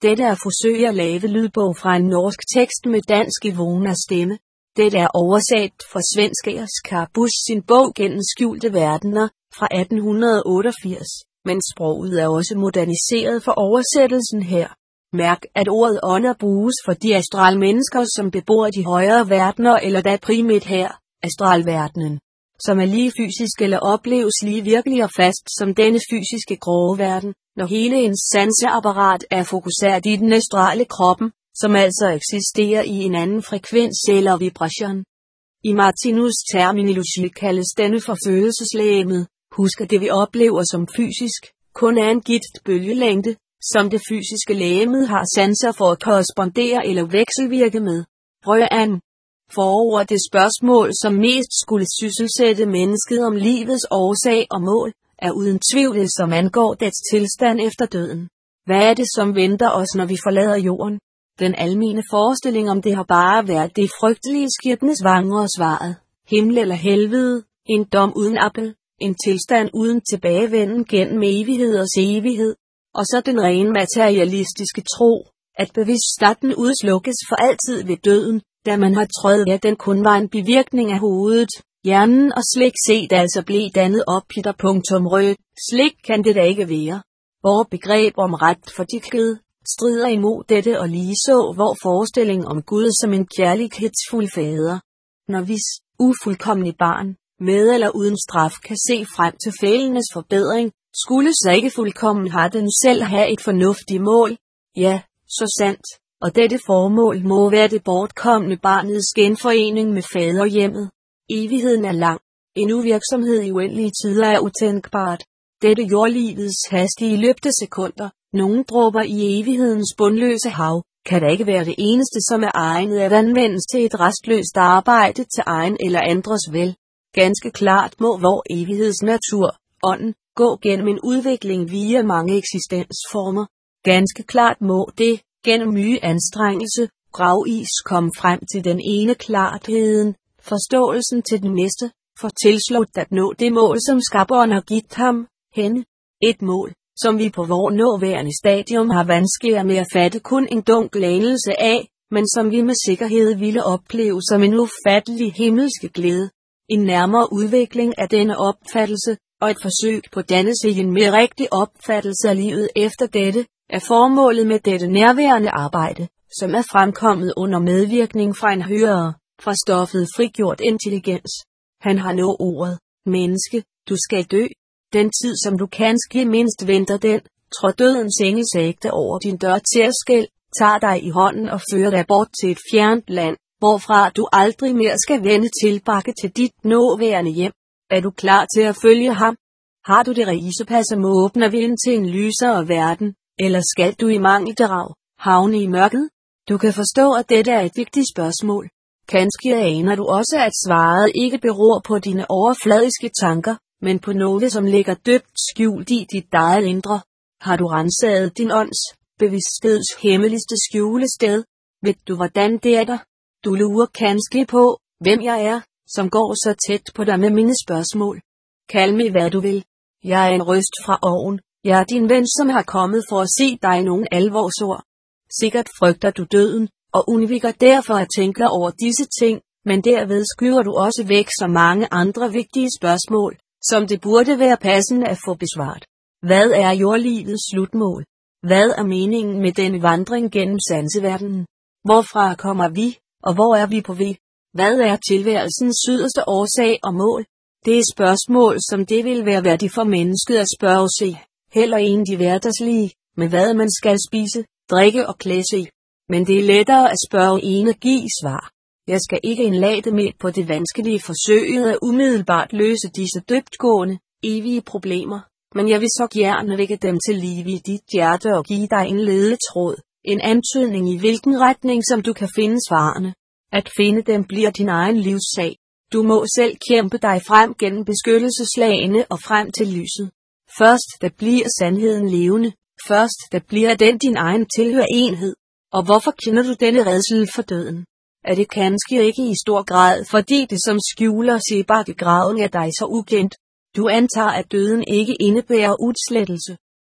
Dette er forsøg at lave lydbog fra en norsk tekst med dansk Ivona stemme. Dette er oversat fra svensk af Oskar Busch sin bog Gennem skjulte verdener fra 1888, men sproget er også moderniseret for oversættelsen her. Mærk, at ordet ånder bruges for de astralmennesker, som bebor de højere verdener, eller da primært her, astralverdenen, som er lige fysisk eller opleves lige virkelig og fast som denne fysiske grå verden, når hele ens sanseapparat er fokuseret i den astrale kroppen, som altså eksisterer i en anden frekvens eller vibration. I Martinus terminologi kaldes denne for følelseslegemet. Husk, at det vi oplever som fysisk, kun er en givet bølgelængde, som det fysiske legeme har sanser for at korrespondere eller vekselvirke med. Brødand. Forord det spørgsmål, som mest skulle sysselsætte mennesket om livets årsag og mål, er uden tvivl det, som angår dets tilstand efter døden. Hvad er det, som venter os, når vi forlader jorden? Den almene forestilling om det har bare været det frygtelige skæbnes vanger og svaret. Himmel eller helvede, en dom uden appel, en tilstand uden tilbagevenden gennem evigheders evighed. Og så den rene materialistiske tro, at bevidstheden udslukkes for altid ved døden, da man har trøjet, at den kun var en bivirkning af hovedet, hjernen og slik set altså blev dannet op i der. Slik kan det da ikke være. Vores begreb om ret for dikket strider imod dette og lige så vor forestilling om Gud som en kærlighedsfuld fader. Når hvis ufuldkomne barn, med eller uden straf, kan se frem til fælenes forbedring, skulle så ikke fuldkommen har den selv have et fornuftigt mål? Ja, så sandt, og dette formål må være det bortkomne barnets genforening med faderhjemmet. Evigheden er lang. En uvirksomhed i uendelige tider er utænkbart. Dette jordlivets hastige løbte sekunder, nogle dråber i evighedens bundløse hav, kan da ikke være det eneste, som er egnet at anvendes til et restløst arbejde til egen eller andres vel. Ganske klart må vor evighedsnatur, ånden, gå gennem en udvikling via mange eksistensformer. Ganske klart må det, gennem mye anstrengelse, gravis komme frem til den ene klarheden, forståelsen til den næste, for tilslået at nå det mål, som skaberen har givet ham, henne. Et mål, som vi på vor nåværende stadium har vanskeligere med at fatte kun en dunkel anelse af, men som vi med sikkerhed ville opleve som en ufattelig himmelske glæde. En nærmere udvikling af denne opfattelse, og et forsøg på dannelse i en mere rigtig opfattelse af livet efter dette, er formålet med dette nærværende arbejde, som er fremkommet under medvirkning fra en højere, fra stoffet frigjort intelligens. Han har nået ordet, menneske, du skal dø. Den tid som du kanskje mindst venter den, tror dødens engelsægte over din dør tærskel, tager dig i hånden og fører dig bort til et fjernt land, hvorfra du aldrig mere skal vende tilbage til dit nåværende hjem. Er du klar til at følge ham? Har du det rejsepas, som åbner viljen til en lysere verden, eller skal du i mangel derav havne i mørket? Du kan forstå, at dette er et vigtigt spørgsmål. Kanskje aner du også, at svaret ikke beror på dine overfladiske tanker, men på noget, som ligger dybt skjult i dit eget indre. Har du renset din ånds, bevidstheds hemmeligste skjulested? Ved du, hvordan det er der? Du lurer kanskje på, hvem jeg er, som går så tæt på dig med mine spørgsmål. Kald mig hvad du vil. Jeg er en røst fra oven. Jeg er din ven, som har kommet for at se dig nogle alvorsord. Sikkert frygter du døden, og undviger derfor at tænke over disse ting, men derved skyder du også væk så mange andre vigtige spørgsmål, som det burde være passende at få besvaret. Hvad er jordlivets slutmål? Hvad er meningen med denne vandring gennem sanseverdenen? Hvorfra kommer vi, og hvor er vi på vej? Hvad er tilværelsens yderste årsag og mål? Det er spørgsmål, som det vil være værdigt for mennesket at spørge sig. Heller en de hverdagslige, med hvad man skal spise, drikke og klæde sig. Men det er lettere at spørge en og give svar. Jeg skal ikke indlade med på det vanskelige forsøg at umiddelbart løse disse dybtgående, evige problemer, men jeg vil så gerne vække dem til live i dit hjerte og give dig en ledetråd, en antydning i hvilken retning som du kan finde svarene. At finde dem bliver din egen livssag. Du må selv kæmpe dig frem gennem beskyttelseslagene og frem til lyset. Først der bliver sandheden levende, først der bliver den din egen tilhørenhed. Og hvorfor kender du denne rædsel for døden? Er det kanskje ikke i stor grad, fordi det som skjuler sig bag graven er dig så ukendt? Du antager, at døden ikke indebærer udslettelse.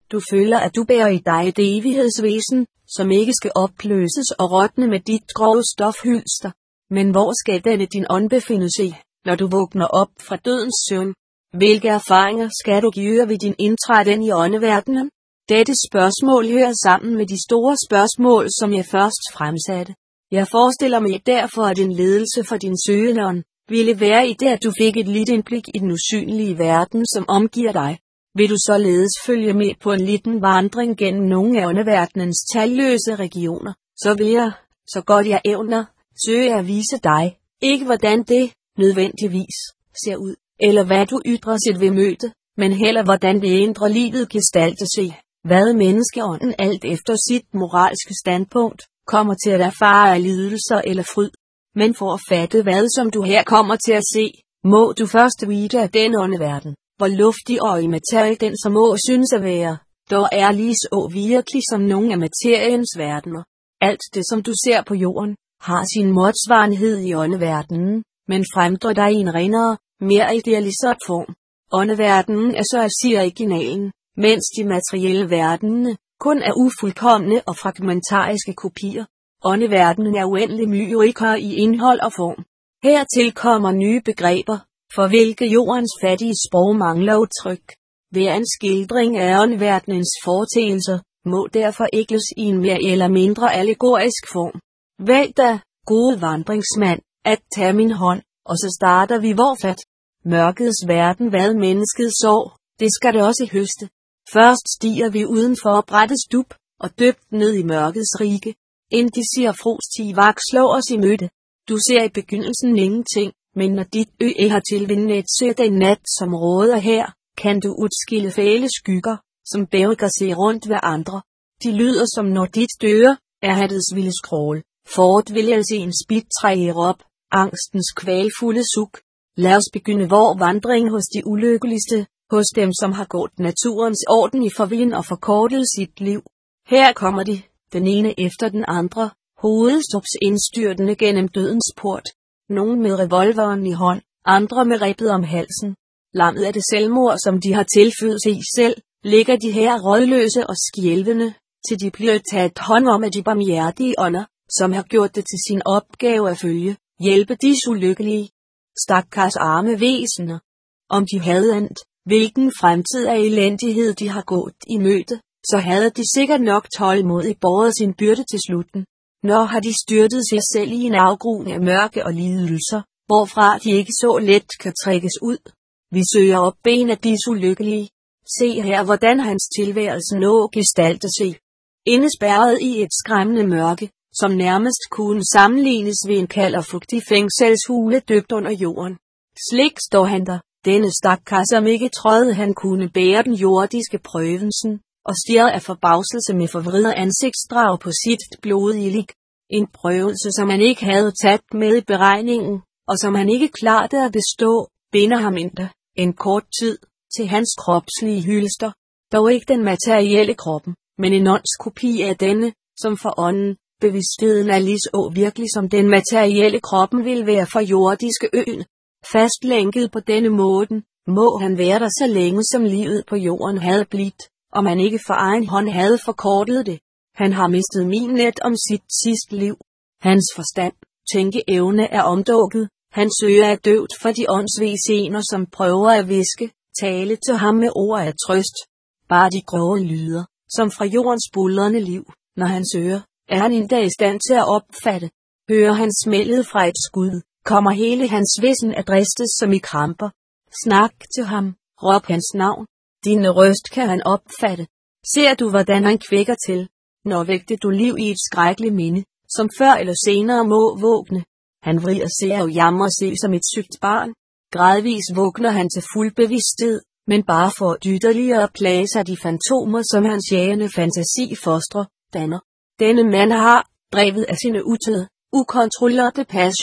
Du føler, at du bærer i dig et evighedsvæsen, som ikke skal opløses og råtne med dit grove stofhylster. Men hvor skal denne din ånd befinde sig, når du vågner op fra dødens søvn? Hvilke erfaringer skal du gøre ved din indtræden i åndeverdenen? Dette spørgsmål hører sammen med de store spørgsmål, som jeg først fremsatte. Jeg forestiller mig derfor, at en ledelse for din søgeånd ville være i det, at du fik et lille indblik i den usynlige verden, som omgiver dig. Vil du således følge med på en lille vandring gennem nogle af åndeverdenens talløse regioner, så vil jeg, så godt jeg evner, søge at vise dig, ikke hvordan det nødvendigvis ser ud, eller hvad du ytrer sit ved møde, men heller hvordan det indre livet gestalter sig, hvad menneskeånden alt efter sit moralske standpunkt kommer til at erfare af lidelser eller fryd. Men for at fatte hvad som du her kommer til at se, må du først vide af den åndeverden, hvor luftig og immateriel den som må synes at være, dog er lige så virkelig som nogle af materiens verdener. Alt det som du ser på jorden, har sin modsvarenhed i åndeverdenen, men fremdrer dig i en renere, mere idealiseret form. Åndeverdenen er så at sige originalen, mens de materielle verdenene kun er ufuldkomne og fragmentariske kopier. Åndeverdenen er uendelig myrigere i indhold og form. Hertil kommer nye begreber, for hvilke jordens fattige sprog mangler udtryk. Hver en skildring af åndeverdenens foreteelser må derfor ægles i en mere eller mindre allegorisk form. Vælg da, gode vandringsmand, at tage min hånd, og så starter vi hvorfat. Mørkets verden hvad mennesket sår, det skal det også høste. Først stiger vi uden for brættets dub, og døbt ned i mørkets rige. Inden siger frostige vagt slår os i møde. Du ser i begyndelsen ingenting, men når dit øje har tilvænnet sø den nat som råder her, kan du udskille fæle skygger, som bævger sig rundt ved andre. De lyder som når dit døre er hattets vilde skrål, fortvælgelse en spidtræger op, angstens kvalfulde suk. Lad os begynde vor vandring hos de ulykkeligste, hos dem som har gået naturens orden i forvind og forkortet sit liv. Her kommer de, den ene efter den andre, hovedstops indstyrtende gennem dødens port. Nogle med revolveren i hånd, andre med rebet om halsen. Lammet af det selvmord, som de har tilfødt sig selv, ligger de her rådløse og skjælvende, til de bliver taget hånd om af de barmhjertige ånder, som har gjort det til sin opgave at følge, hjælpe disse ulykkelige. Stakkars arme væsener. Om de havde andt, hvilken fremtid af elendighed de har gået i møde, så havde de sikkert nok tålmodigt båret sin byrde til slutten. Når har de styrtet sig selv i en afgrund af mørke og lidelser, hvorfra de ikke så let kan trækkes ud. Vi søger op ben af disse ulykkelige. Se her hvordan hans tilværelse nå gestalter sig. Indespærret i et skræmmende mørke, som nærmest kunne sammenlignes ved en kald og fugtig fængselshule døbt under jorden. Slik står han der, denne stakkar som ikke troede han kunne bære den jordiske prøvelsen, og stirrede af forbavselse med forvridet ansigtsdrag på sit blodige lig. En prøvelse som han ikke havde taget med i beregningen, og som han ikke klarte at bestå, binder ham endda en kort tid til hans kropslige hylster, dog ikke den materielle kroppen, men en åndskopi af denne, som for ånden, bevidstheden er lige så virkelig som den materielle kroppen vil være for jordiske øen. Fastlænket på denne måde, må han være der så længe som livet på jorden havde blivet, og man ikke for egen hånd havde forkortet det. Han har mistet minet om sit sidste liv. Hans forstand, tænkeevne er omdukket, hans øre er døvt for de åndsvæsener, som prøver at viske, tale til ham med ord af trøst. Bare de grove lyder, som fra jordens buldrende liv, når hans øre, er han endda i stand til at opfatte. Hører han smældet fra et skud, kommer hele hans væsen at dristes som i kramper. Snak til ham, råb hans navn. Din røst kan han opfatte. Ser du hvordan han kvækker til, når vægte du liv i et skrækkeligt minde, som før eller senere må vågne. Han vrider sig og jamrer sig som et sygt barn. Gradvis vågner han til fuld bevidsthed, men bare for yderligere at plage sig de fantomer, som hans jagende fantasi fostrer, danner. Denne mand har, drevet af sine utøde, ukontrollerede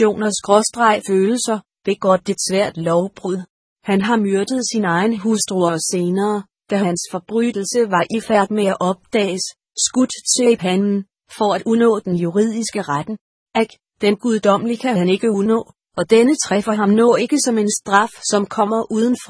passioner/følelser, begået et svært lovbrud. Han har myrdet sin egen hustru og senere, da hans forbrydelse var i færd med at opdages, skudt til i panden, for at unå den juridiske retten. Den guddommelige kan han ikke unå, og denne træffer ham nå ikke som en straf, som kommer udenfra,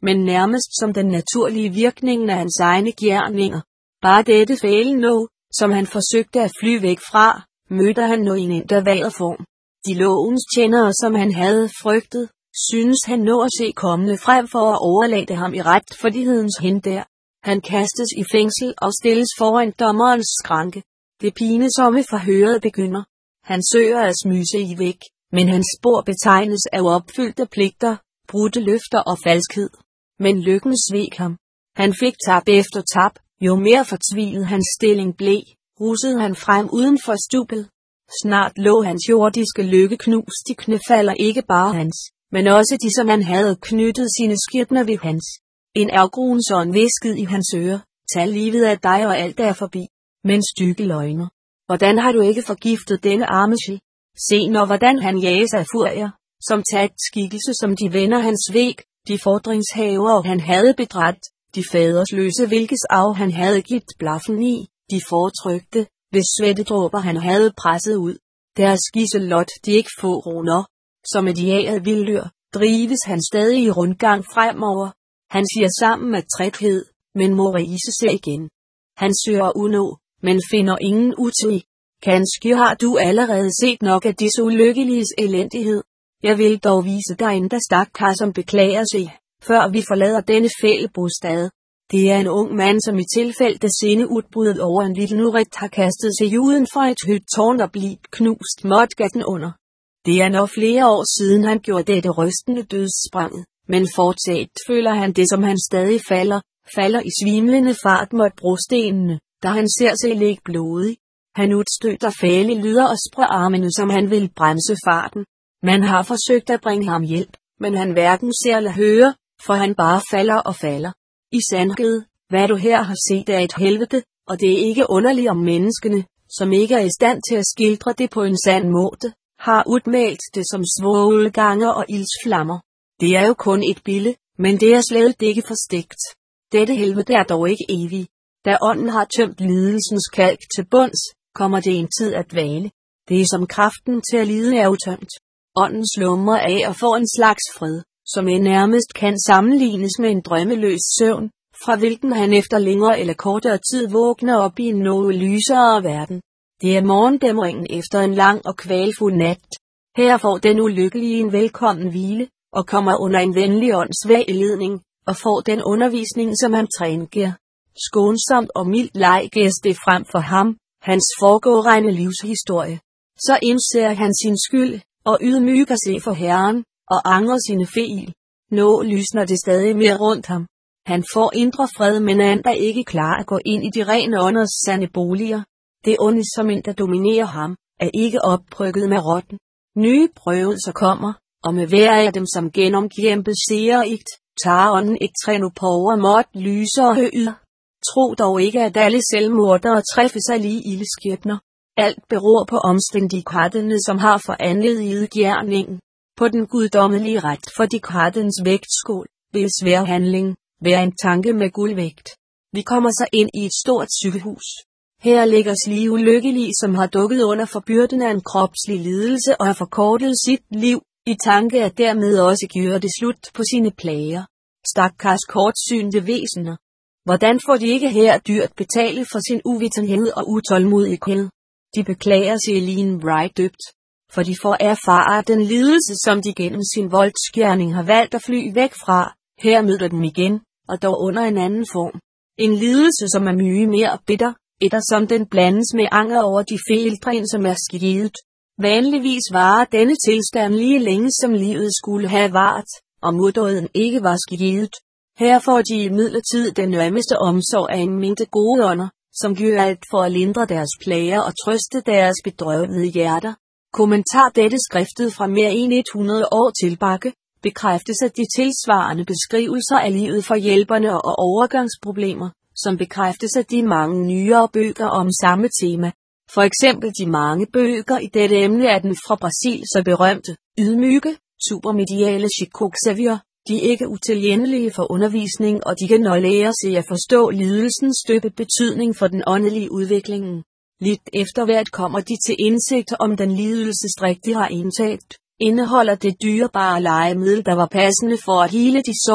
men nærmest som den naturlige virkning af hans egne gerninger. Bare dette fæle nå, som han forsøgte at fly væk fra, mødte han nu i en intervallerform. De lovens tjenere, som han havde frygtet, synes han nå at se kommende frem for at overlade ham i retfærdighedens hænder. Han kastes i fængsel og stilles foran dommerens skranke. Det pinesomme forhøret begynder. Han søger at smyge sig i væk, men hans spor betegnes af uopfyldte pligter, brudte løfter og falskhed. Men lykken sveg ham. Han fik tab efter tab. Jo mere fortvilet hans stilling blev, russede han frem uden for stubel. Snart lå hans jordiske lykke knust i knæfalder, ikke bare hans, men også de, som han havde knyttet sine skirtner ved hans. En afgrundsånd hviskede i hans øre, tag livet af dig og alt er forbi. Men stygge løgner. Hvordan har du ikke forgiftet denne arme sjæl? Se når hvordan han jages af furier, som taget skikkelse som de venner hans væg, de fordringshavere han havde bedragt, de fadersløse hvilkes arv han havde givet blaffen i, de fortrykte, hvis svettedråber han havde presset ud. Deres gisselot de ikke få roner. Som et jaget vilddyr, drives han stadig i rundgang fremover. Han siger sammen med træthed, men må rise sig igen. Han søger unå, men finder ingen utvej. Kanskje har du allerede set nok af disse ulykkeliges elendighed. Jeg vil dog vise dig en stakkar, som beklager sig, før vi forlader denne fællebostad. Det er en ung mand, som i tilfælde sinde udbruddet over en lille nuret har kastet sig uden for et højt tårn og blivet knust måtgatten under. Det er nok flere år siden han gjorde dette rystende dødsspranget, men fortsat føler han det, som han stadig falder i svimlende fart mod brostenene, da han ser sig ligge blodig. Han udstøtter fæle lyder og spreder armene, som han vil bremse farten. Man har forsøgt at bringe ham hjælp, men han hverken ser eller hører, for han bare falder og falder. I sandhed, hvad du her har set er et helvede, og det er ikke underligt om menneskene, som ikke er i stand til at skildre det på en sand måde, har udmalt det som svovlganger og ildsflammer. Det er jo kun et billede, men det er slet ikke forstegt. Dette helvede er dog ikke evigt. Da ånden har tømt lidelsens kalk til bunds, kommer det en tid at dvale. Det er som kraften til at lide er utømt. Ånden slumrer af og får en slags fred, som nærmest kan sammenlignes med en drømmeløs søvn, fra hvilken han efter længere eller kortere tid vågner op i en noget lysere verden. Det er morgendæmringen efter en lang og kvalfuld nat. Her får den ulykkelige en velkommen hvile, og kommer under en venlig ånds vejledning, og får den undervisning, som han trænger. Skånsomt og mildt leges det frem for ham, hans foregående livshistorie. Så indser han sin skyld, og ydmyger sig for Herren, og angrer sine fejl. Nå lysner det stadig mere rundt ham. Han får indre fred, men er ikke klar at gå ind i de rene ånders sande boliger. Det onde, som der dominerer ham, er ikke opbrygget med rotten. Nye prøvelser kommer, og med hver af dem som genomkæmpes seerigt, tager ånden et træn på over måt lyse og højder. Tro dog ikke, at alle selvmordere træffer sig lige ildskæbner. Alt beror på omstændighederne, som har foranlediget gerningen. På den guddommelige ret for dekadens vægtskål, vil svær handling være en tanke med guldvægt. Vi kommer så ind i et stort sygehus. Her ligger slige ulykkelige, som har dukket under for byrden af en kropslig lidelse og har forkortet sit liv, i tanke at dermed også gøre det slut på sine plager. Stakkars kortsynte væsener. Hvordan får de ikke her dyrt betale for sin uvitenhed og utålmodighed? De beklager sig Ellen Wright dybt, for de får erfare den lidelse, som de gennem sin voldsgerning har valgt at fly væk fra. Her møder dem igen, og dog under en anden form. En lidelse, som er mye mere bitter, som den blandes med anger over de fejltrin, som er sket. Vanligvis varer denne tilstand lige længe, som livet skulle have varet, og muddåden ikke var sket. Her får de imidlertid den nærmeste omsorg af en mængde gode ånder, som gør alt for at lindre deres plager og trøste deres bedrøvede hjerter. Kommentar dette skriftet fra mere end 100 år tilbage, bekræftes af de tilsvarende beskrivelser af livet for hjælperne og overgangsproblemer, som bekræftes af de mange nyere bøger om samme tema. For eksempel de mange bøger i dette emne er den fra Brasil så berømte, ydmyge, supermediale Chico Xavier. De er ikke utilgængelige for undervisning, og de kan nå lære sig at forstå lidelsens dybe betydning for den åndelige udviklingen. Lidt efter hvert kommer de til indsigt om den lidelsesdrik, de har indtaget. Indeholder det dyrebare legemiddel, der var passende for at hele de sår,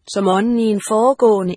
som ånden i en foregående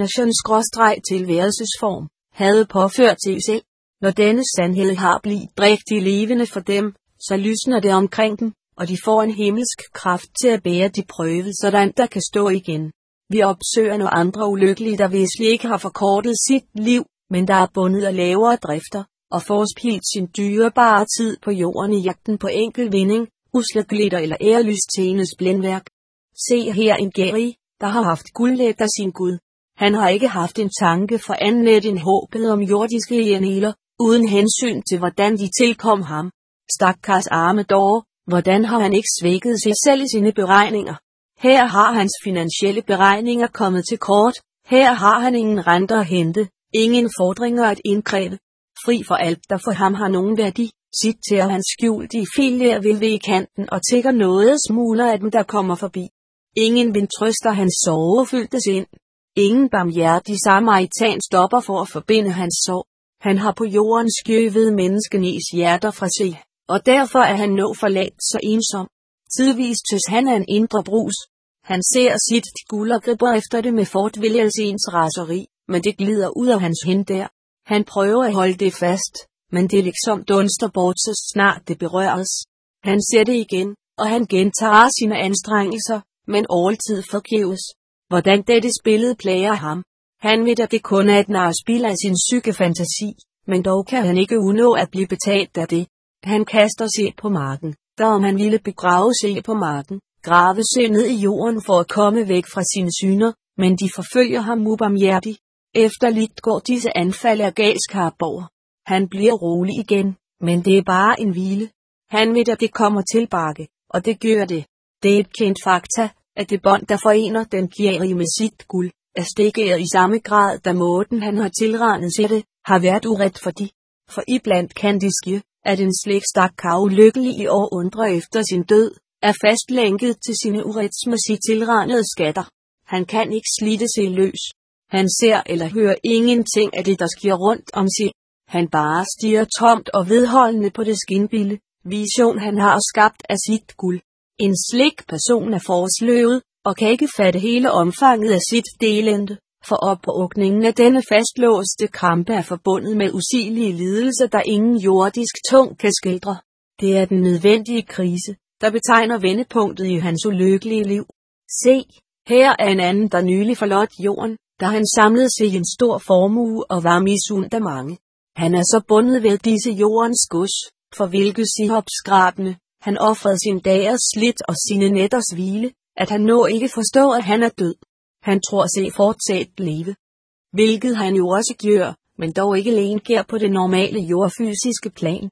inkarnation/tilværelsesform havde påført sig selv. Når denne sandhed har blivet rigtig levende for dem, så lysner det omkring dem, og de får en himmelsk kraft til at bære de prøvede, sådan der kan stå igen. Vi opsøger nogle andre ulykkelige, der viselig ikke har forkortet sit liv, men der er bundet af lavere drifter, og forspildt sin dyrebare tid på jorden i jagten på enkel vinding, usle glitter eller ærelystenes blændværk. Se her en Gary, der har haft guldlæg af sin Gud. Han har ikke haft en tanke for andet end håbet om jordiske eneler, uden hensyn til hvordan de tilkom ham. Stakkars arme dog, hvordan har han ikke svækket sig selv i sine beregninger? Her har hans finansielle beregninger kommet til kort, her har han ingen renter at hente, ingen fordringer at indkræve. Fri for alt, der for ham har nogen værdi, citerer han skjult i filer ved kanten og tigger noget smuler af dem, der kommer forbi. Ingen vind trøster hans sorgfyldte sind. Ingen barmhjertig samaritan stopper for at forbinde hans sorg. Han har på jorden skjøvet menneskenes hjerter fra sig, og derfor er han nå forladt så ensom. Tidvis tøs han af en indre brus. Han ser sit guld og griber efter det med fortvilelsens raseri, men det glider ud af hans hænder der. Han prøver at holde det fast, men det liksom dunster bort så snart det berøres. Han ser det igen, og han gentager sine anstrengelser, men altid forgæves. Hvordan dette spillede plager ham. Han ved at det kun er et narspil af sin psykefantasi, men dog kan han ikke undgå at blive betalt af det. Han kaster sig på marken, der om han ville begrave sig på marken, grave sig ned i jorden for at komme væk fra sine syner, men de forfølger ham ubarmhjertigt. Efterligt går disse anfald af galskab over. Han bliver rolig igen, men det er bare en hvile. Han ved at det kommer tilbage, og det gør det. Det er et kendt fakta, at det bånd, der forener den Gary med sit guld, er stikket i samme grad, da måden han har tilregnet sig det, har været uret for de. For iblandt kan det ske, at en slægtstakkar ulykkelig i år undrer efter sin død, er fastlænket til sine uretsmæssigt tilregnede skatter. Han kan ikke slidte sig løs. Han ser eller hører ingenting af det, der sker rundt om sig. Han bare stiger tomt og vedholdende på det skinbille, vision han har skabt af sit guld. En slik person er forsløvet, og kan ikke fatte hele omfanget af sit delende, for opåkningen af denne fastlåste krampe er forbundet med usigelige lidelser, der ingen jordisk tung kan skildre. Det er den nødvendige krise, der betegner vendepunktet i hans ulykkelige liv. Se, her er en anden, der nylig forlod jorden, da han samlede sig i en stor formue og var misund af mange. Han er så bundet ved disse jordens gods, for hvilket sig opskrabende, han offrede sin dagers slit og sine nætters hvile, at han nå ikke forstår, at han er død. Han tror sig fortsat leve. Hvilket han jo også gør, men dog ikke længere på det normale jordfysiske plan.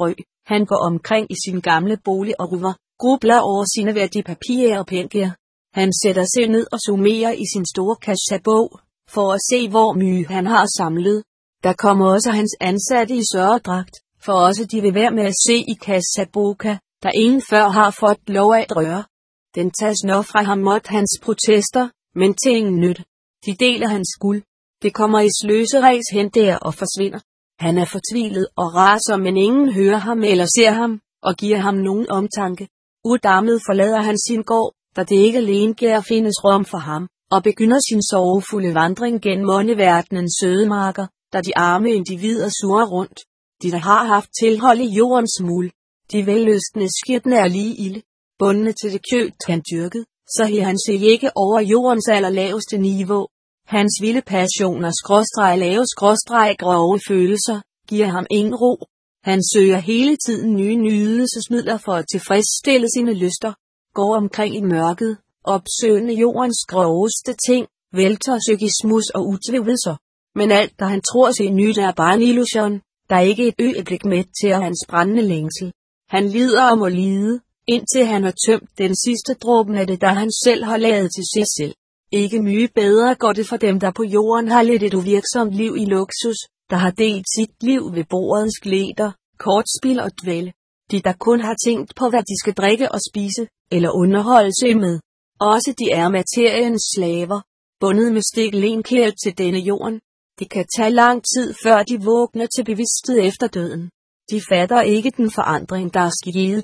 Han går omkring i sin gamle bolig og grubler over sine værdipapirer og penge. Han sætter sig ned og summerer i sin store kassabog, for at se hvor mye han har samlet. Der kommer også hans ansatte i sørgedragt, for også de vil være med at se i kassaboka, der ingen før har fået lov at røre. Den tages nå fra ham mod hans protester, men til ingen nytte. De deler hans guld. Det kommer i sløseræs hen der og forsvinder. Han er fortvilet og raser, men ingen hører ham eller ser ham, og giver ham nogen omtanke. Udammet forlader han sin gård, da det ikke alene kan findes rum for ham, og begynder sin sorgfulde vandring gennem åndeverdenens sødemarker, da de arme individer surrer rundt. De der har haft tilhold i jordens muld. De vellystne skirtne er lige ilde. Bundne til det kød han dyrket, så higer han sig ikke over jordens allerlaveste niveau. Hans vilde passioner /lave/ grove følelser, giver ham ingen ro. Han søger hele tiden nye nydelsesmidler for at tilfredsstille sine lyster, går omkring i mørket, opsøgende jordens groveste ting, vælter psykismus og utvævelser. Men alt, der han tror sig nyt, er bare en illusion, der er ikke et øjeblik med til at hans brændende længsel. Han lider og må lide, indtil han har tømt den sidste dråben af det, der han selv har lavet til sig selv. Ikke mye bedre går det for dem, der på jorden har lidt et uvirksomt liv i luksus, der har delt sit liv ved bordets glæder, kortspil og dvæle. De, der kun har tænkt på, hvad de skal drikke og spise, eller underholde sig med. Også de er materiens slaver, bundet med stiklenkæld til denne jorden. Det kan tage lang tid, før de vågner til bevidsthed efter døden. De fatter ikke den forandring, der er sket.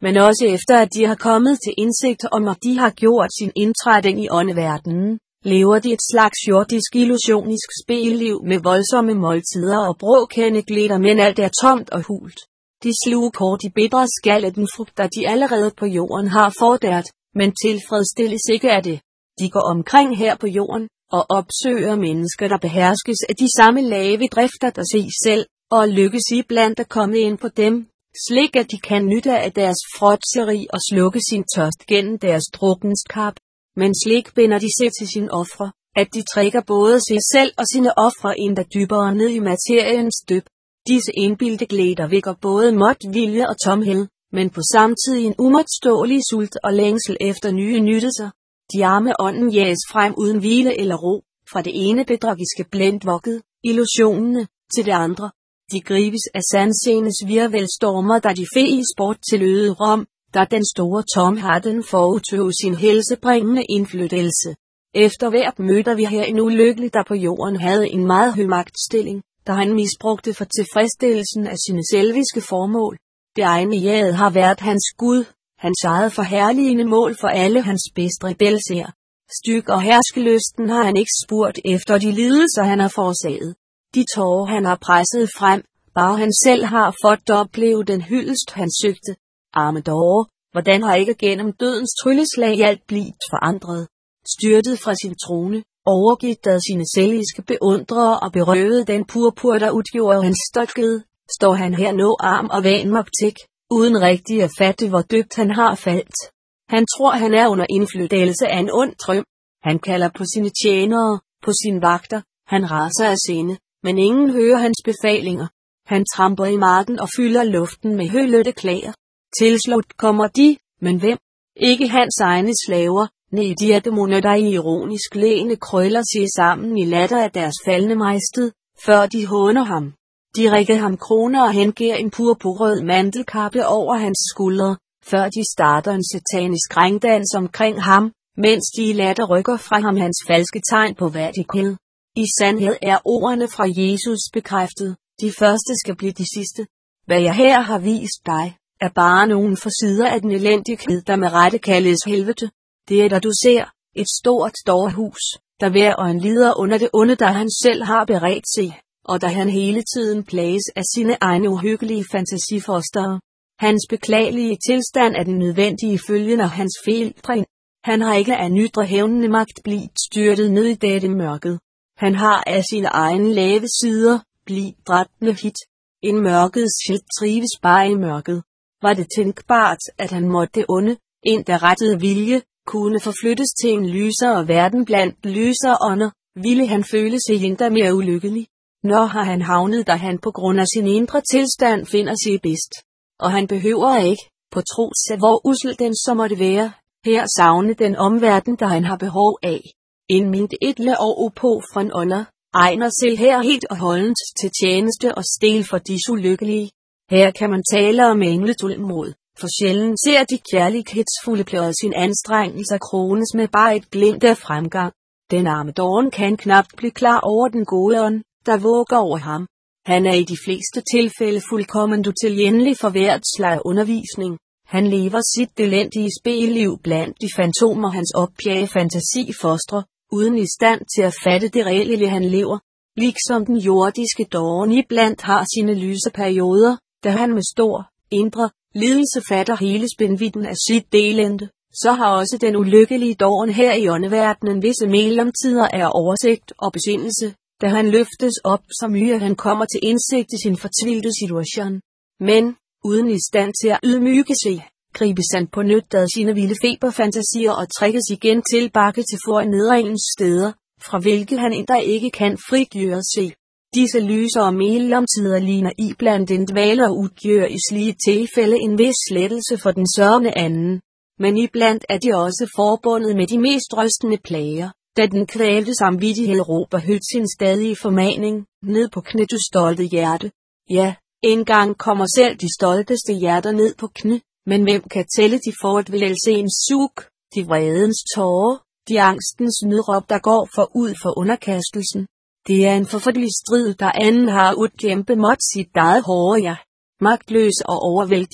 men også efter at de har kommet til indsigt om, at de har gjort sin indtræden i åndeverdenen, lever de et slags jordisk illusionisk spilliv med voldsomme måltider og bråkende glitter, men alt er tomt og hult. De sluger de bitre skal af den frugter, de allerede på jorden har fordært, men tilfredsstilles ikke af det. De går omkring her på jorden og opsøger mennesker, der beherskes af de samme lave drifter, der sig selv, og lykkes i blandt at komme ind på dem, slik at de kan nytte af deres fråtseri og slukke sin tørst gennem deres drukkenskab. Men slik binder de sig til sin ofre, at de trækker både sig selv og sine ofre endda dybere ned i materiens dyb. Disse indbildte glæder vækker både modvilje og tomhed, men på samme tid en umådståelig sult og længsel efter nye nyttelser. De arme ånden jages frem uden hvile eller ro, fra det ene bedragiske blændvokket, illusionene, til det andre. De gribes af sandsenes virvelstormer, da de fæles bort til øde rom, da den store tomhatten forudtøv sin helsebringende indflytelse. Efter hvert møder vi her en ulykkelig, der på jorden havde en meget høj magtstilling, da han misbrugte for tilfredsstillelsen af sine selviske formål. Det egne jaget har været hans Gud, hans eget forherligende mål for alle hans bestræbelser. Styg og herskelysten har han ikke spurgt efter de lidelser han har forårsaget. De tårer han har presset frem, bare han selv har fået opleve den hyldest han søgte. Arme dårer, hvordan har ikke gennem dødens trylleslag alt blivet forandret? Styrtet fra sin trone, overgivet af sine selviske beundrere og berøvet den purpur, der udgjorde hans stolthed, står han her nå arm og vanmagtig, uden rigtig at fatte, hvor dybt han har faldt. Han tror, han er under indflydelse af en ond drøm. Han kalder på sine tjenere, på sine vagter, han raser af sinde, men ingen hører hans befalinger. Han tramper i marken og fylder luften med hølytte klager. Til slut kommer de, men hvem? Ikke hans egne slaver, nej, de er dæmoner, der i ironisk læne krøller sig sammen i latter af deres faldne majestæd, før de håner ham. De rækker ham kroner og hengiver en purpurrød mantelkappe over hans skuldre, før de starter en satanisk ringdans omkring ham, mens de i latter rykker fra ham hans falske tegn på værdighed. I sandhed er ordene fra Jesus bekræftet, de første skal blive de sidste. Hvad jeg her har vist dig, er bare nogle forsider af den elendighed, der med rette kaldes helvede. Det er, da du ser, et stort dårhus, der hver og en lider under det onde, der han selv har beredt sig, og da han hele tiden plages af sine egne uhyggelige fantasifoster. Hans beklagelige tilstand er den nødvendige følge af hans fejltrin. Han har ikke af nydre hævnende magt blivet styrtet ned i dette mørket. Han har af sine egne lave sider blivet dræbende hit. En mørkets skilt trives bare i mørket. Var det tænkbart, at han måtte det onde, ind der rettede vilje, kunne forflyttes til en lysere verden blandt lysere ånder, ville han føle sig endda mere ulykkelig. Når har han havnet, da han på grund af sin indre tilstand finder sig bedst. Og han behøver ikke, på trods af hvor usel den så måtte være, her savne den omverden, der han har behov af. En mindre edle og upåfren ånder, egner selv her helt og holdent til tjeneste og stel for disse ulykkelige. Her kan man tale om engletålmod, for sjældent ser de kærlighedsfulde pløjer sin anstrengelser krones med bare et glimt af fremgang. Den arme dåren kan knapt blive klar over den gode ånd, der våger over ham. Han er i de fleste tilfælde fuldkommen utilgængelig for hvert slag undervisning. Han lever sit elendige spilliv blandt de fantomer hans opjagede fantasi fostrer, uden i stand til at fatte det reelle han lever. Ligesom den jordiske dåren iblandt har sine lyse perioder, da han med stor, indre, lidelse fatter hele spændvidden af sit delende, så har også den ulykkelige dåren her i åndeverdenen visse mellemtider af oversigt og besindelse, da han løftes op så mye, at han kommer til indsigt i sin fortvivlede situation. Men, uden i stand til at ydmyge sig, gribes han på nyt af sine vilde feberfantasier og trækkes igen tilbage til fornedringens steder, fra hvilket han endda ikke kan frigøre sig. Disse lyser og mellemtider ligner iblandt en dvale og udgjør i slige tilfælde en vis slettelse for den sørgende anden. Men iblandt er de også forbundet med de mest rystende plager, da den kvælte samvittighed råber højt sin stadige formaning, ned på knæ du stolte hjerte. Ja, engang kommer selv de stolteste hjerter ned på knæ, men hvem kan tælle de forudvælelsens suk, de vredens tårer, de angstens nødråb, der går forud for underkastelsen. Det er en forfærdelig strid, der anden har udkæmpet mod sit eget hårde, ja. Magtløs og overvældig,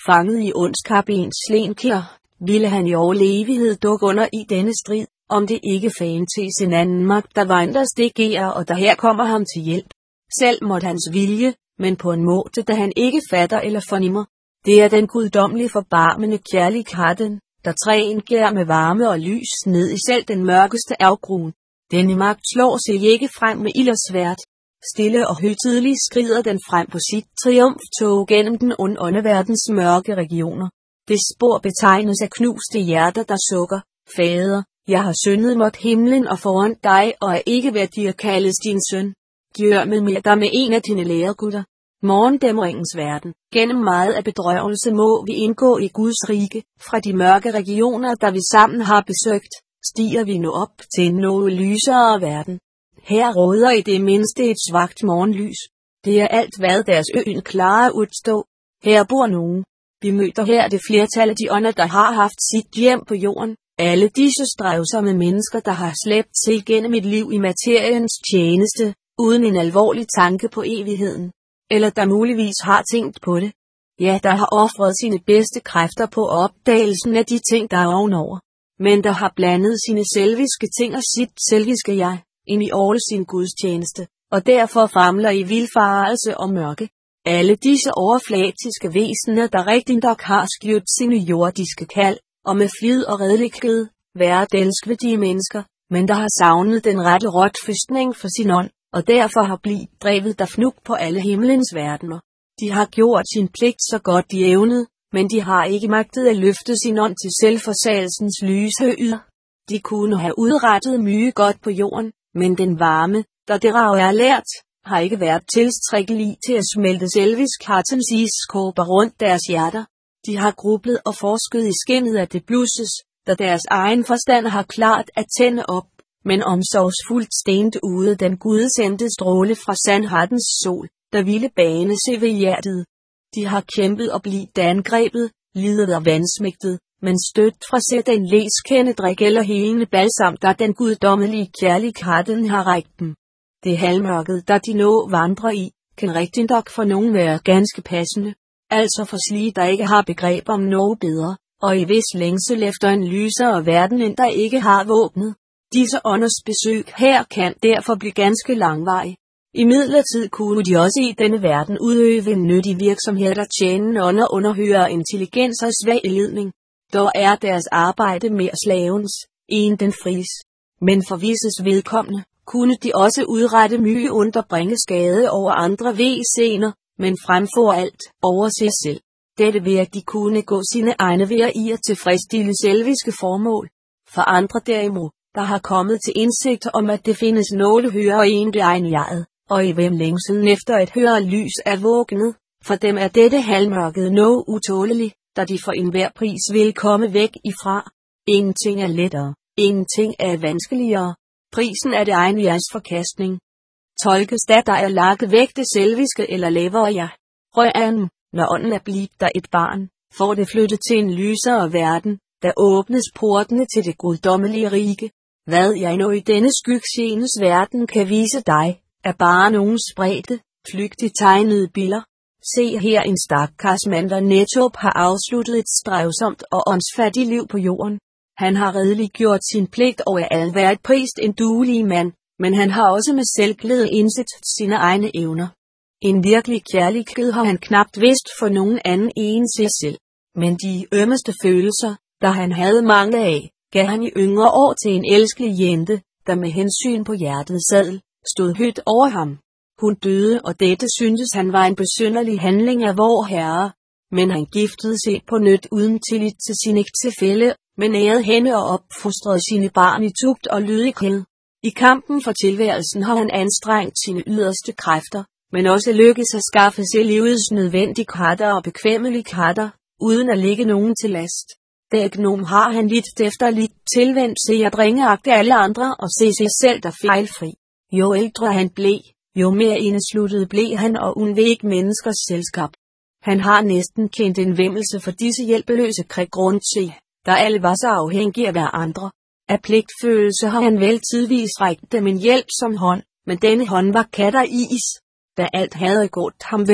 Fanget i ondskab i ens slenkær, ville han i overlevighed dukke under i denne strid, om det ikke fandtes en anden magt, der var en der stigerer, og der her kommer ham til hjælp. Selv måtte hans vilje, men på en måde, da han ikke fatter eller fornemmer. Det er den guddommelige forbarmende kærligheden, der trænger med varme og lys ned i selv den mørkeste afgrund. Denne magt slår sig ikke frem med ild og sværd. Stille og højtideligt skrider den frem på sit triumftog gennem den onde verdens mørke regioner. Det spor betegnes af knuste hjerter, der sukker: Fader, jeg har syndet mod himlen og foran dig, og er ikke værdig at kaldes din søn. Gjør mig med dig med en af dine læregutter. Morgendæmringens verden. Gennem meget af bedrøvelse må vi indgå i Guds rige. Fra de mørke regioner, der vi sammen har besøgt, stiger vi nu op til en noget lysere verden. Her råder i det mindste et svagt morgenlys. Det er alt, hvad deres øen klarer at udstå. Her bor nogen. Vi møder her det flertal af de ånder, der har haft sit hjem på jorden. Alle disse strevsomme mennesker, der har slæbt sig gennem et liv i materiens tjeneste, uden en alvorlig tanke på evigheden. Eller der muligvis har tænkt på det. Ja, der har ofret sine bedste kræfter på opdagelsen af de ting, der er ovenover. Men der har blandet sine selviske ting og sit selviske jeg ind i all sin gudstjeneste, og derfor famler i vildfarelse og mørke. Alle disse overflatiske væsener, der rigtig nok har skjødt sine jordiske kald, og med flid og redelighed, været elskværdige mennesker, men der har savnet den rette rotfæstning for sin ånd, og derfor har blivet drevet der fnug på alle himlens verdener. De har gjort sin pligt så godt de evnede, men de har ikke magtet at løfte sin ånd til selvforsagelsens lyse yder. De kunne have udrettet mye godt på jorden, men den varme, der derav er lært, har ikke været tilstrækkelig til at smelte selviskhatens iskåber rundt deres hjerter. De har grublet og forsket i skinnet af det blusses, da deres egen forstand har klart at tænde op, men omsorgsfuldt stent ude den gudsendte stråle fra sandhedens sol, der ville bane sig ved hjertet. De har kæmpet og blivet angrebet, lidet og vansmægtet, men stødt fra sig den læskende drik eller helende balsam, der den guddommelige kærligheden har rækt dem. Det halvmørket, der de nå vandrer i, kan rigtig nok for nogen være ganske passende. Altså for slige, der ikke har begreb om noget bedre, og i vis længsel efter en lysere verden, end der ikke har våbnet. Disse ånders besøg her kan derfor blive ganske langvarig. Imidlertid kunne de også i denne verden udøve en nyttig virksomhed, der tjenende ånder underhører intelligens og svagledning. Dog er deres arbejde mere slavens, end den fris. Men for visses vedkommende, kunne de også udrette mye ondt og bringe skade over andre væsener, men fremfor alt over sig selv. Dette ved at de kunne gå sine egne vejer i at tilfredsstille selviske formål. For andre derimod, der har kommet til indsigt om at det findes nogle hører i en det egen jeget, og i hvem længselen efter et høre lys er vågnet, for dem er dette halvmørket noget utåleligt, da de for enhver pris vil komme væk ifra. Ingenting er lettere, ingenting er vanskeligere. Prisen er det egen jegs forkastning. Tolkes da der er lagt væk det selviske eller lever jeg. Røren, når ånden er blivet der et barn, får det flyttet til en lysere verden, der åbnes portene til det guddommelige rige. Hvad jeg nu i denne skyggenes verden kan vise dig, er bare nogle spredte, flygtigt tegnede billeder. Se her en stakkars mand, der netop har afsluttet et strevsomt og åndsfattigt liv på jorden. Han har redeligt gjort sin pligt og er alvært prist en duelig mand, men han har også med selvglæde indset sine egne evner. En virkelig kærlighed har han knapt vidst for nogen anden end sig selv. Men de ømmeste følelser, der han havde mange af, gav han i yngre år til en elskelig jente, der med hensyn på hjertets sadel, stod højt over ham. Hun døde, og dette syntes han var en besynderlig handling af vor Herre. Men han giftede sig på nyt uden tillid til sin ægtefælle, men ærede hende og opfostrede sine barn i tugt og lydighed. I kampen for tilværelsen har han anstrengt sine yderste kræfter, men også lykkes at skaffe sig livets nødvendige katter og bekvemmelige katter, uden at lægge nogen til last. Derigennem har han lidt efter lidt tilvendt sig at ringeagte alle andre og se sig selv der fejlfri. Jo ældre han blev, jo mere indesluttet blev han og undveg menneskers selskab. Han har næsten kendt en væmmelse for disse hjælpeløse krig rundt sig, der alle var så afhængige af hverandre. Af pligtfølelse har han vel tidvis rækket dem en hjælp som hånd, men denne hånd var katter i is. Da alt havde gået ham vel,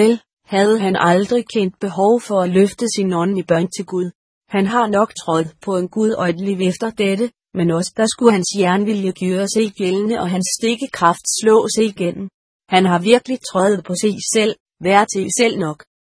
havde han aldrig kendt behov for at løfte sin åndelige bøn til Gud. Han har nok trådt på en Gud og et liv efter dette, men også der skulle hans jernvilje gøre sig gældende og hans stikkekraft slå sig igennem. Han har virkelig trådt på sig selv, været til selv nok.